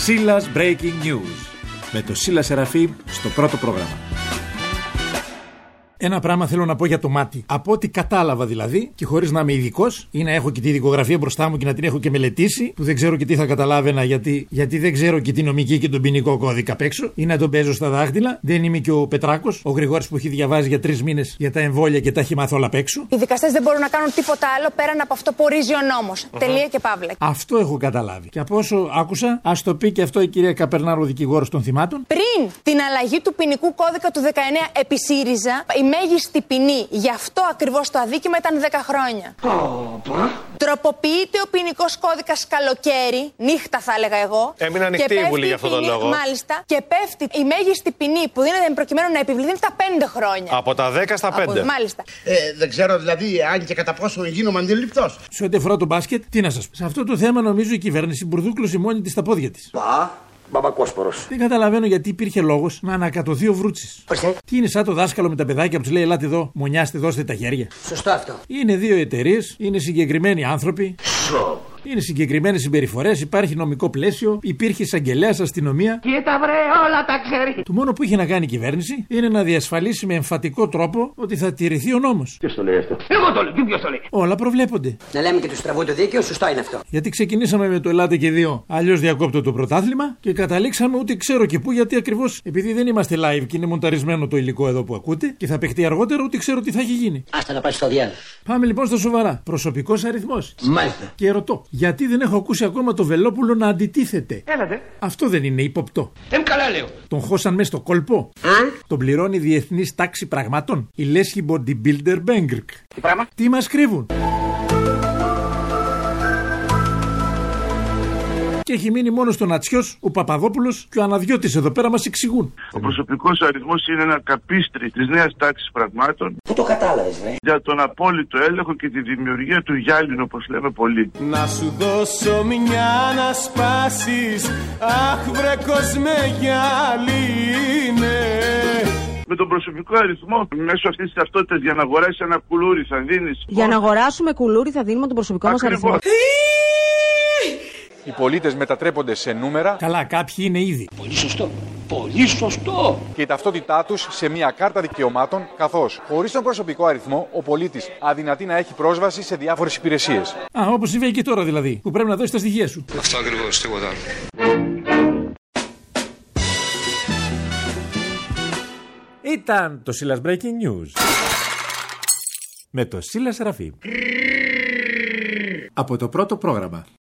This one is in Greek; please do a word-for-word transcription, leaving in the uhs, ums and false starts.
Σίλας Breaking News με το Σίλα Σεραφείμ στο πρώτο πρόγραμμα. Ένα πράγμα θέλω να πω για το μάτι. Από ό,τι κατάλαβα δηλαδή, και χωρίς να είμαι ειδικός ή να έχω και τη δικογραφία μπροστά μου και να την έχω και μελετήσει, που δεν ξέρω και τι θα καταλάβαινα γιατί, γιατί δεν ξέρω και τη νομική και τον ποινικό κώδικα απ' έξω, ή να τον παίζω στα δάχτυλα. Δεν είμαι και ο Πετράκος, ο Γρηγόρης που έχει διαβάσει για τρεις μήνες για τα εμβόλια και τα έχει μάθει όλα απ' έξω. Οι δικαστές δεν μπορούν να κάνουν τίποτα άλλο πέραν από αυτό που ορίζει ο νόμος. Uh-huh. Τελεία και παύλα. Αυτό έχω καταλάβει. Και από όσο άκουσα, ας το πει και αυτό η κυρία Καπερνάρο, δικηγόρος των θυμάτων. Πριν την αλλαγή του ποινικού κώδικα του δεκαεννέα επί ΣΥΡΙΖΑ, η μέγιστη ποινή για αυτό ακριβώς το αδίκημα ήταν δέκα χρόνια. Oh, Τροποποιείται ο ποινικός κώδικας καλοκαίρι, νύχτα θα έλεγα εγώ. Έμεινε ανοιχτή η Βουλή για αυτόν τον λόγο. Μάλιστα. Και πέφτει η μέγιστη ποινή που δίνεται προκειμένου να επιβληθεί τα πέντε χρόνια. Από τα δέκα στα πέντε. Από, μάλιστα. Ε, δεν ξέρω δηλαδή αν και κατά πόσο γίνομαι αντιληπτός. Σε ό,τι αφορά το μπάσκετ, τι να σας πω. Σε αυτό το θέμα νομίζω η κυβέρνηση μπουρδούκλωσε μόνη της στα πόδια της. Πα. Μπαμπακόσπορος. Δεν καταλαβαίνω γιατί υπήρχε λόγος να ανακατωθεί ο Βρούτσης. Τι είναι σαν το δάσκαλο με τα παιδάκια που του λέει: Ελάτε εδώ, μονιάστε, δώστε τα χέρια. Σωστό αυτό. Είναι δύο εταιρείες, είναι συγκεκριμένοι άνθρωποι. Σο. Είναι συγκεκριμένες συμπεριφορές, υπάρχει νομικό πλαίσιο, υπήρχε εισαγγελέας, αστυνομία. Και τα βρε, όλα τα ξέρει. Το μόνο που είχε να κάνει η κυβέρνηση είναι να διασφαλίσει με εμφατικό τρόπο ότι θα τηρηθεί ο νόμος. Ποιος το λέει αυτό? Εγώ το λέω, τι ποιος το λέει? Όλα προβλέπονται. Να λέμε και του στραβού το δίκαιο, σωστό είναι αυτό. Γιατί ξεκινήσαμε με το ελάτε και δύο, αλλιώς διακόπτω το πρωτάθλημα και καταλήξαμε ούτε ξέρω και πού, γιατί ακριβώς επειδή δεν είμαστε live και είναι μονταρισμένο το υλικό εδώ που ακούτε και θα παιχτεί αργότερα, ούτε ξέρω τι θα έχει γίνει. Άστα να πάει στο διάλογο. Πάμε λοιπόν στα σοβαρά. Προσωπικός αριθμός. Μάλιστα. Και ρωτώ, γιατί δεν έχω ακούσει ακόμα το Βελόπουλο να αντιτίθεται? Έλατε. Αυτό δεν είναι υποπτό? Εμ καλά λέω. Τον χώσαν μέσα στο κόλπο. Α? Τον πληρώνει διεθνής τάξη πραγμάτων. Η λέσχη bodybuilder Μπέγκρικ. Τι πράγμα? Τι μας κρύβουν? Και έχει μείνει μόνο στον Ατσιός, ο Παπαδόπουλος και ο Αναδιώτης εδώ πέρα μας εξηγούν. Ο προσωπικός αριθμός είναι ένα καπίστρι της νέας τάξης πραγμάτων. Πού το κατάλαβες, ρε? Για τον απόλυτο έλεγχο και τη δημιουργία του γυάλινου, όπως λέμε πολλοί. Να σου δώσω μια να σπάσεις, αχ βρε κόσμε γυάλινε. Με τον προσωπικό αριθμό, μέσω αυτής της ταυτότητας, για να αγοράσεις ένα κουλούρι θα δίνεις. Για να αγοράσουμε κουλούρι θα δίνουμε τον προσωπικό μας αριθμό. Οι πολίτες μετατρέπονται σε νούμερα. Καλά, κάποιοι είναι ήδη. Πολύ σωστό. Πολύ σωστό. Και η ταυτότητά τους σε μια κάρτα δικαιωμάτων, καθώς χωρίς τον προσωπικό αριθμό ο πολίτης αδυνατεί να έχει πρόσβαση σε διάφορες υπηρεσίες. Α, όπως συμβαίνει και τώρα δηλαδή, που πρέπει να δώσεις τα στοιχεία σου. Αυτό ακριβώς, τίποτα άλλο. Ήταν το Σίλας Breaking News με το Σίλα Σεραφείμ από το πρώτο πρόγραμμα.